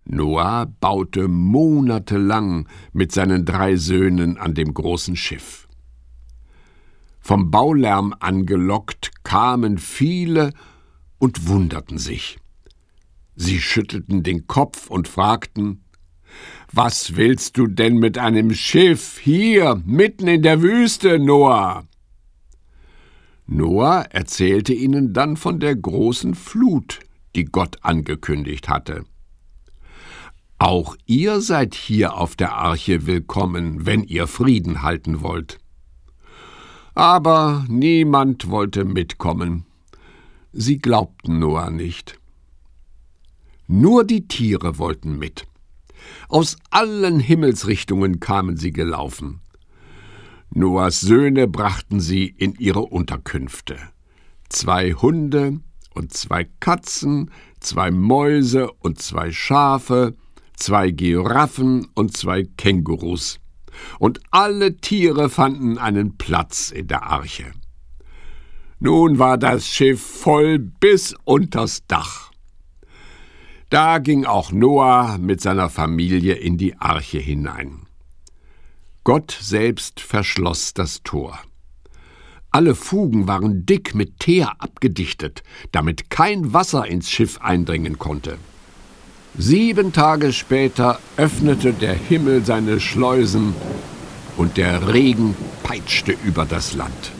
Noah baute monatelang mit seinen 3 Söhnen an dem großen Schiff. Vom Baulärm angelockt kamen viele und wunderten sich. Sie schüttelten den Kopf und fragten: »Was willst du denn mit einem Schiff hier, mitten in der Wüste, Noah?« Noah erzählte ihnen dann von der großen Flut, die Gott angekündigt hatte. »Auch ihr seid hier auf der Arche willkommen, wenn ihr Frieden halten wollt.« Aber niemand wollte mitkommen. Sie glaubten Noah nicht. Nur die Tiere wollten mit. Aus allen Himmelsrichtungen kamen sie gelaufen. Noahs Söhne brachten sie in ihre Unterkünfte. 2 Hunde und 2 Katzen, 2 Mäuse und 2 Schafe, 2 Giraffen und 2 Kängurus. Und alle Tiere fanden einen Platz in der Arche. Nun war das Schiff voll bis unters Dach. Da ging auch Noah mit seiner Familie in die Arche hinein. Gott selbst verschloss das Tor. Alle Fugen waren dick mit Teer abgedichtet, damit kein Wasser ins Schiff eindringen konnte. 7 Tage später öffnete der Himmel seine Schleusen und der Regen peitschte über das Land.